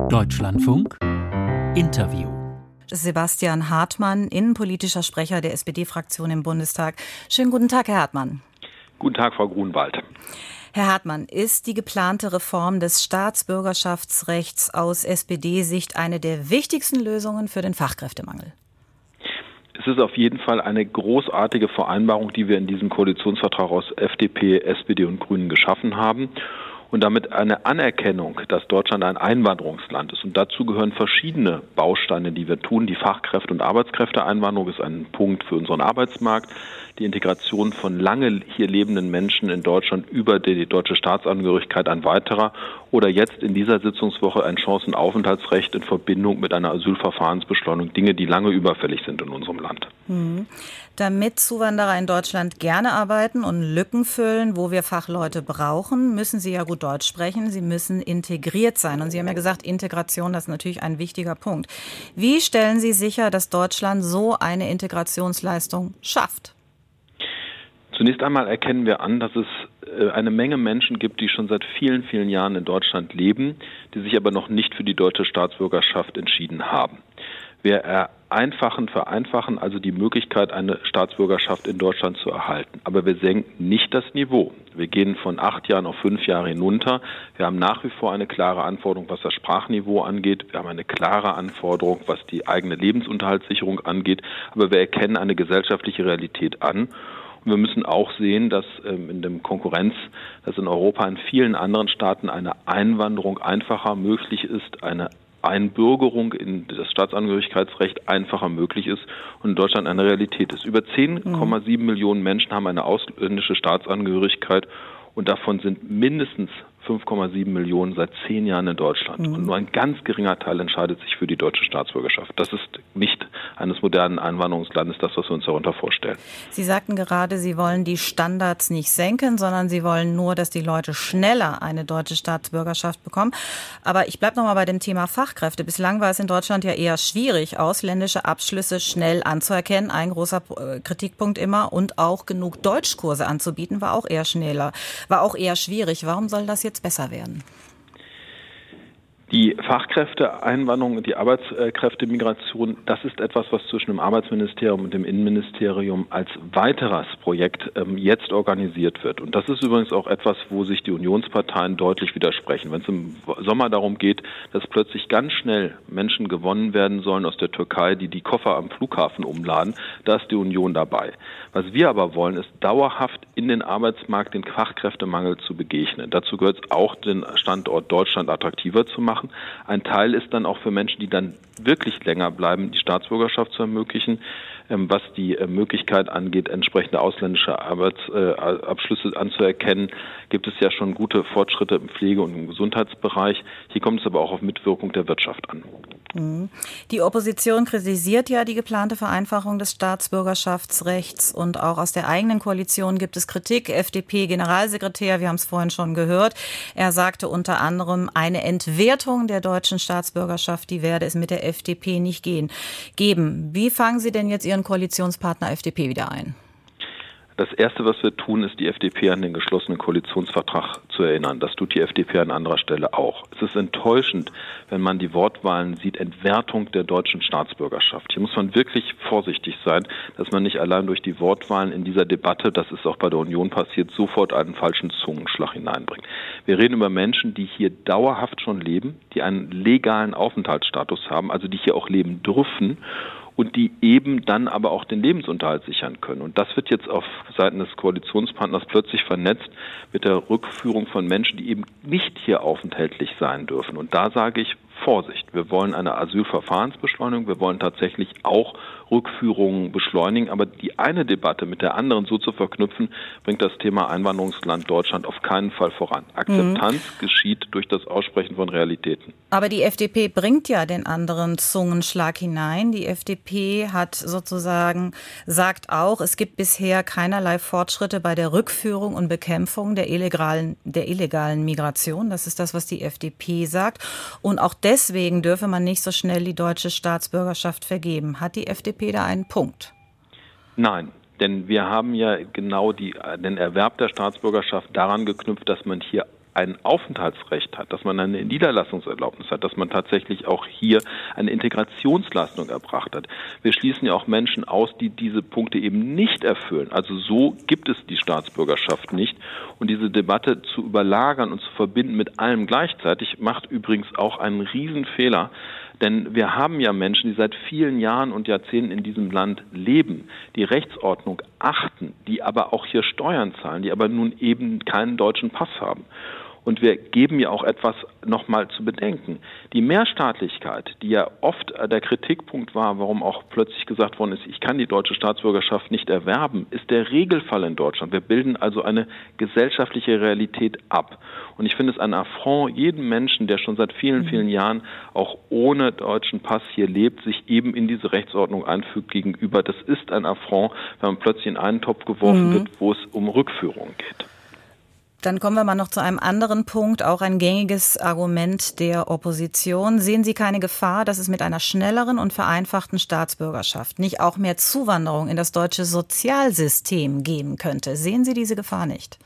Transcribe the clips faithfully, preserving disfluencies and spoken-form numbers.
Deutschlandfunk Interview. Sebastian Hartmann, innenpolitischer Sprecher der S P D-Fraktion im Bundestag. Schönen guten Tag, Herr Hartmann. Guten Tag, Frau Grunwald. Herr Hartmann, ist die geplante Reform des Staatsbürgerschaftsrechts aus S P D-Sicht eine der wichtigsten Lösungen für den Fachkräftemangel? Es ist auf jeden Fall eine großartige Vereinbarung, die wir in diesem Koalitionsvertrag aus F D P, S P D und Grünen geschaffen haben. Und damit eine Anerkennung, dass Deutschland ein Einwanderungsland ist. Und dazu gehören verschiedene Bausteine, die wir tun. Die Fachkräfte- und Arbeitskräfteeinwanderung ist ein Punkt für unseren Arbeitsmarkt. Die Integration von lange hier lebenden Menschen in Deutschland über die deutsche Staatsangehörigkeit ein weiterer. Oder jetzt in dieser Sitzungswoche ein Chancenaufenthaltsrecht in Verbindung mit einer Asylverfahrensbeschleunigung. Dinge, die lange überfällig sind in unserem Land. Mhm. Damit Zuwanderer in Deutschland gerne arbeiten und Lücken füllen, wo wir Fachleute brauchen, müssen sie ja gut Deutsch sprechen. Sie müssen integriert sein. Und Sie haben ja gesagt, Integration, das ist natürlich ein wichtiger Punkt. Wie stellen Sie sicher, dass Deutschland so eine Integrationsleistung schafft? Zunächst einmal erkennen wir an, dass es eine Menge Menschen gibt, die schon seit vielen, vielen Jahren in Deutschland leben, die sich aber noch nicht für die deutsche Staatsbürgerschaft entschieden haben. Wir einfachen, vereinfachen also die Möglichkeit, eine Staatsbürgerschaft in Deutschland zu erhalten. Aber wir senken nicht das Niveau. Wir gehen von acht Jahren auf fünf Jahre hinunter. Wir haben nach wie vor eine klare Anforderung, was das Sprachniveau angeht. Wir haben eine klare Anforderung, was die eigene Lebensunterhaltssicherung angeht. Aber wir erkennen eine gesellschaftliche Realität an. Und wir müssen auch sehen, dass ähm, in der Konkurrenz, dass in Europa in vielen anderen Staaten eine Einwanderung einfacher möglich ist, eine Einbürgerung in das Staatsangehörigkeitsrecht einfacher möglich ist und in Deutschland eine Realität ist. Über zehn Komma sieben Millionen Menschen haben eine ausländische Staatsangehörigkeit und davon sind mindestens fünf Komma sieben Millionen seit zehn Jahren in Deutschland. Mhm. Und nur ein ganz geringer Teil entscheidet sich für die deutsche Staatsbürgerschaft. Das ist nicht eines modernen Einwanderungslandes das, was wir uns darunter vorstellen. Sie sagten gerade, Sie wollen die Standards nicht senken, sondern Sie wollen nur, dass die Leute schneller eine deutsche Staatsbürgerschaft bekommen. Aber ich bleibe noch mal bei dem Thema Fachkräfte. Bislang war es in Deutschland ja eher schwierig, ausländische Abschlüsse schnell anzuerkennen. Ein großer Kritikpunkt immer. Und auch genug Deutschkurse anzubieten, war auch eher schneller, war auch eher schwierig. Warum soll das jetzt besser werden? Die Fachkräfteeinwanderung und die Arbeitskräftemigration, das ist etwas, was zwischen dem Arbeitsministerium und dem Innenministerium als weiteres Projekt ähm, jetzt organisiert wird. Und das ist übrigens auch etwas, wo sich die Unionsparteien deutlich widersprechen. Wenn es im Sommer darum geht, dass plötzlich ganz schnell Menschen gewonnen werden sollen aus der Türkei, die die Koffer am Flughafen umladen, da ist die Union dabei. Was wir aber wollen, ist dauerhaft in den Arbeitsmarkt den Fachkräftemangel zu begegnen. Dazu gehört es auch, den Standort Deutschland attraktiver zu machen. Ein Teil ist dann auch für Menschen, die dann wirklich länger bleiben, die Staatsbürgerschaft zu ermöglichen. Was die Möglichkeit angeht, entsprechende ausländische Arbeitsabschlüsse anzuerkennen, gibt es ja schon gute Fortschritte im Pflege- und im Gesundheitsbereich. Hier kommt es aber auch auf Mitwirkung der Wirtschaft an. Die Opposition kritisiert ja die geplante Vereinfachung des Staatsbürgerschaftsrechts und auch aus der eigenen Koalition gibt es Kritik. F D P-Generalsekretär, wir haben es vorhin schon gehört, er sagte unter anderem, eine Entwertung der deutschen Staatsbürgerschaft, die werde es mit der F D P nicht gehen, geben. Wie fangen Sie denn jetzt Ihren Koalitionspartner F D P wieder ein? Das Erste, was wir tun, ist, die F D P an den geschlossenen Koalitionsvertrag zu erinnern. Das tut die F D P an anderer Stelle auch. Es ist enttäuschend, wenn man die Wortwahlen sieht, Entwertung der deutschen Staatsbürgerschaft. Hier muss man wirklich vorsichtig sein, dass man nicht allein durch die Wortwahlen in dieser Debatte, das ist auch bei der Union passiert, sofort einen falschen Zungenschlag hineinbringt. Wir reden über Menschen, die hier dauerhaft schon leben, die einen legalen Aufenthaltsstatus haben, also die hier auch leben dürfen, und die eben dann aber auch den Lebensunterhalt sichern können. Und das wird jetzt auf Seiten des Koalitionspartners plötzlich vernetzt mit der Rückführung von Menschen, die eben nicht hier aufenthaltlich sein dürfen. Und da sage ich, Vorsicht, wir wollen eine Asylverfahrensbeschleunigung, wir wollen tatsächlich auch Rückführungen beschleunigen, aber die eine Debatte mit der anderen so zu verknüpfen, bringt das Thema Einwanderungsland Deutschland auf keinen Fall voran. Akzeptanz mhm. geschieht durch das Aussprechen von Realitäten. Aber die F D P bringt ja den anderen Zungenschlag hinein. Die F D P hat sozusagen, sagt auch, es gibt bisher keinerlei Fortschritte bei der Rückführung und Bekämpfung der illegalen, der illegalen Migration. Das ist das, was die F D P sagt. Und auch deswegen dürfe man nicht so schnell die deutsche Staatsbürgerschaft vergeben. Hat die F D P da einen Punkt? Nein, denn wir haben ja genau die, den Erwerb der Staatsbürgerschaft daran geknüpft, dass man hier ein Aufenthaltsrecht hat, dass man eine Niederlassungserlaubnis hat, dass man tatsächlich auch hier eine Integrationsleistung erbracht hat. Wir schließen ja auch Menschen aus, die diese Punkte eben nicht erfüllen. Also so gibt es die Staatsbürgerschaft nicht. Und diese Debatte zu überlagern und zu verbinden mit allem gleichzeitig macht übrigens auch einen Riesenfehler. Denn wir haben ja Menschen, die seit vielen Jahren und Jahrzehnten in diesem Land leben, die Rechtsordnung achten, die aber auch hier Steuern zahlen, die aber nun eben keinen deutschen Pass haben. Und wir geben ja auch etwas nochmal zu bedenken. Die Mehrstaatlichkeit, die ja oft der Kritikpunkt war, warum auch plötzlich gesagt worden ist, ich kann die deutsche Staatsbürgerschaft nicht erwerben, ist der Regelfall in Deutschland. Wir bilden also eine gesellschaftliche Realität ab. Und ich finde es ein Affront jedem Menschen, der schon seit vielen, vielen Jahren auch ohne deutschen Pass hier lebt, sich eben in diese Rechtsordnung einfügt gegenüber. Das ist ein Affront, wenn man plötzlich in einen Topf geworfen mhm. wird, wo es um Rückführung geht. Dann kommen wir mal noch zu einem anderen Punkt, auch ein gängiges Argument der Opposition. Sehen Sie keine Gefahr, dass es mit einer schnelleren und vereinfachten Staatsbürgerschaft nicht auch mehr Zuwanderung in das deutsche Sozialsystem geben könnte? Sehen Sie diese Gefahr nicht?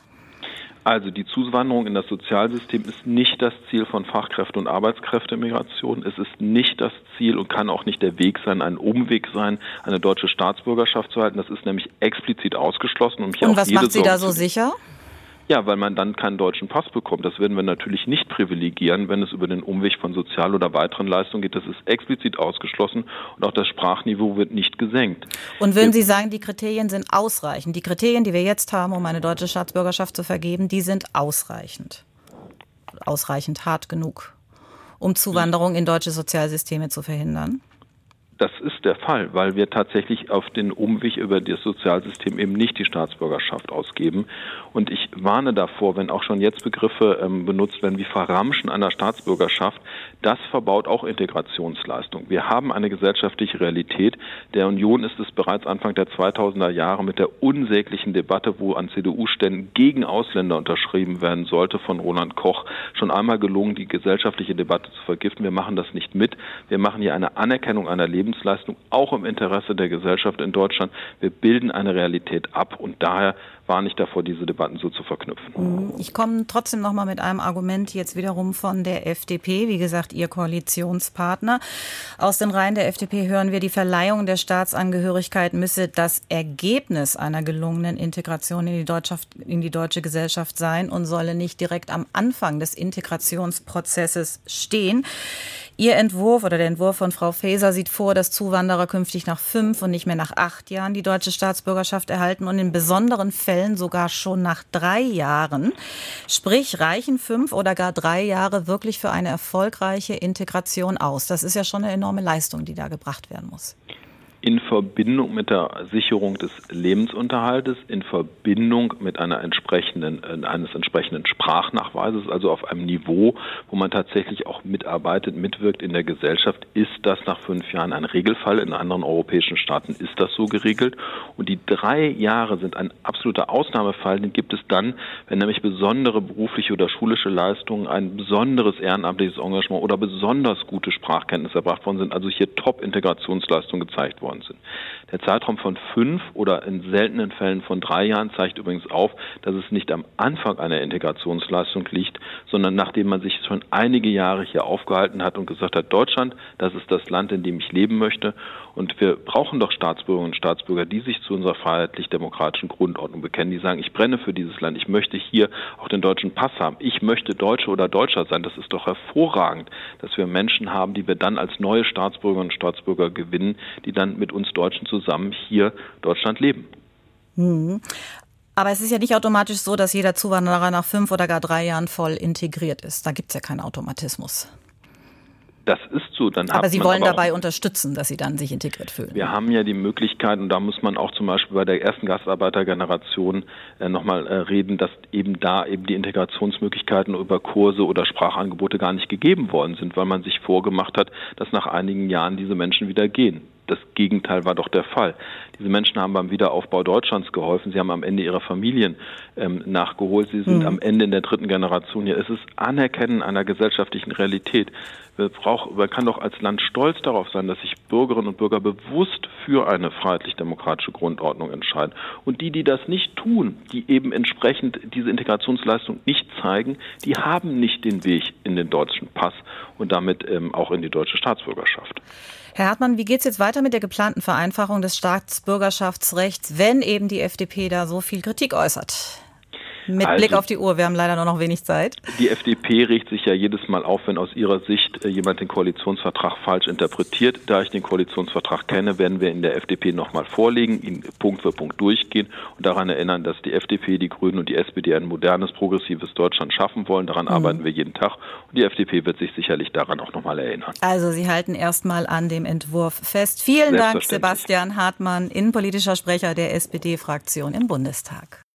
Also die Zuwanderung in das Sozialsystem ist nicht das Ziel von Fachkräfte- und Arbeitskräftemigration. Es ist nicht das Ziel und kann auch nicht der Weg sein, ein Umweg sein, eine deutsche Staatsbürgerschaft zu halten. Das ist nämlich explizit ausgeschlossen. Und, und was macht Sie da so sicher? Ja, weil man dann keinen deutschen Pass bekommt. Das werden wir natürlich nicht privilegieren, wenn es über den Umweg von Sozial- oder weiteren Leistungen geht. Das ist explizit ausgeschlossen und auch das Sprachniveau wird nicht gesenkt. Und würden Sie sagen, die Kriterien sind ausreichend? Die Kriterien, die wir jetzt haben, um eine deutsche Staatsbürgerschaft zu vergeben, die sind ausreichend. Ausreichend hart genug, um Zuwanderung in deutsche Sozialsysteme zu verhindern? Das ist der Fall, weil wir tatsächlich auf den Umweg über das Sozialsystem eben nicht die Staatsbürgerschaft ausgeben. Und ich warne davor, wenn auch schon jetzt Begriffe ähm, benutzt werden wie Verramschen einer Staatsbürgerschaft, das verbaut auch Integrationsleistung. Wir haben eine gesellschaftliche Realität. Der Union ist es bereits Anfang der zweitausender Jahre mit der unsäglichen Debatte, wo an C D U-Ständen gegen Ausländer unterschrieben werden sollte, von Roland Koch, schon einmal gelungen, die gesellschaftliche Debatte zu vergiften. Wir machen das nicht mit. Wir machen hier eine Anerkennung einer Lebensleistung, auch im Interesse der Gesellschaft in Deutschland. Wir bilden eine Realität ab und daher warne ich davor, diese Debatten so zu verknüpfen. Ich komme trotzdem noch mal mit einem Argument jetzt wiederum von der F D P, wie gesagt, Ihr Koalitionspartner. Aus den Reihen der F D P hören wir, die Verleihung der Staatsangehörigkeit müsse das Ergebnis einer gelungenen Integration in die, Deutschaft, in die deutsche Gesellschaft sein und solle nicht direkt am Anfang des Integrationsprozesses stehen. Ihr Entwurf oder der Entwurf von Frau Faeser sieht vor, dass Zuwanderer künftig nach fünf und nicht mehr nach acht Jahren die deutsche Staatsbürgerschaft erhalten und in besonderen Fällen sogar schon nach drei Jahren. Sprich, reichen fünf oder gar drei Jahre wirklich für eine erfolgreiche Integration aus? Das ist ja schon eine enorme Leistung, die da gebracht werden muss. In Verbindung mit der Sicherung des Lebensunterhaltes, in Verbindung mit einer entsprechenden, eines entsprechenden Sprachnachweises, also auf einem Niveau, wo man tatsächlich auch mitarbeitet, mitwirkt in der Gesellschaft, ist das nach fünf Jahren ein Regelfall. In anderen europäischen Staaten ist das so geregelt. Und die drei Jahre sind ein absoluter Ausnahmefall. Den gibt es dann, wenn nämlich besondere berufliche oder schulische Leistungen, ein besonderes ehrenamtliches Engagement oder besonders gute Sprachkenntnisse erbracht worden sind, also hier Top-Integrationsleistungen gezeigt worden sind. Der Zeitraum von fünf oder in seltenen Fällen von drei Jahren zeigt übrigens auf, dass es nicht am Anfang einer Integrationsleistung liegt, sondern nachdem man sich schon einige Jahre hier aufgehalten hat und gesagt hat, Deutschland, das ist das Land, in dem ich leben möchte. Und wir brauchen doch Staatsbürgerinnen und Staatsbürger, die sich zu unserer freiheitlich-demokratischen Grundordnung bekennen, die sagen, ich brenne für dieses Land, ich möchte hier auch den deutschen Pass haben, ich möchte Deutsche oder Deutscher sein. Das ist doch hervorragend, dass wir Menschen haben, die wir dann als neue Staatsbürgerinnen und Staatsbürger gewinnen, die dann mit uns Deutschen zusammen hier Deutschland leben. Mhm. Aber es ist ja nicht automatisch so, dass jeder Zuwanderer nach fünf oder gar drei Jahren voll integriert ist. Da gibt es ja keinen Automatismus. Das ist so. Dann aber hat Sie man wollen aber dabei unterstützen, dass Sie dann sich integriert fühlen. Wir haben ja die Möglichkeit, und da muss man auch zum Beispiel bei der ersten Gastarbeitergeneration äh, nochmal äh, reden, dass eben da eben die Integrationsmöglichkeiten über Kurse oder Sprachangebote gar nicht gegeben worden sind, weil man sich vorgemacht hat, dass nach einigen Jahren diese Menschen wieder gehen. das Gegenteil war doch der Fall. Diese Menschen haben beim Wiederaufbau Deutschlands geholfen. Sie haben am Ende ihre Familien ähm, nachgeholt. Sie sind mhm. am Ende in der dritten Generation hier. Es ist Anerkennen einer gesellschaftlichen Realität. Wir brauch, man kann doch als Land stolz darauf sein, dass sich Bürgerinnen und Bürger bewusst für eine freiheitlich-demokratische Grundordnung entscheiden. Und die, die das nicht tun, die eben entsprechend diese Integrationsleistung nicht zeigen, die haben nicht den Weg in den deutschen Pass und damit ähm, auch in die deutsche Staatsbürgerschaft. Herr Hartmann, wie geht es jetzt weiter mit der geplanten Vereinfachung des Staatsbürgerschaftsrechts, wenn eben die F D P da so viel Kritik äußert? Mit also, Blick auf die Uhr, wir haben leider nur noch wenig Zeit. Die F D P regt sich ja jedes Mal auf, wenn aus ihrer Sicht jemand den Koalitionsvertrag falsch interpretiert. Da ich den Koalitionsvertrag kenne, werden wir in der F D P nochmal vorlegen, ihn Punkt für Punkt durchgehen und daran erinnern, dass die F D P, die Grünen und die S P D ein modernes, progressives Deutschland schaffen wollen. Daran mhm. arbeiten wir jeden Tag und die F D P wird sich sicherlich daran auch nochmal erinnern. Also Sie halten erstmal an dem Entwurf fest. Vielen Dank, Sebastian Hartmann, innenpolitischer Sprecher der S P D-Fraktion im Bundestag.